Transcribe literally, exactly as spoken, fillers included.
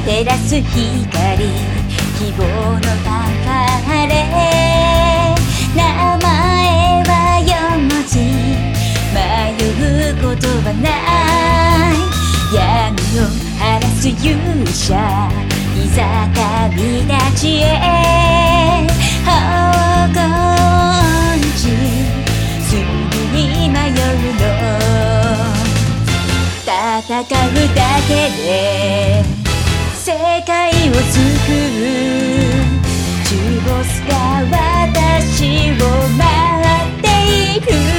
照らす光、希望のファンファーレ。名前はよん文字、迷うことはない。闇を晴らす勇者、いざ旅立ちへ。黄金地、すぐに迷うの。戦うだけで世界を救う。ジュゴスが私を待っている。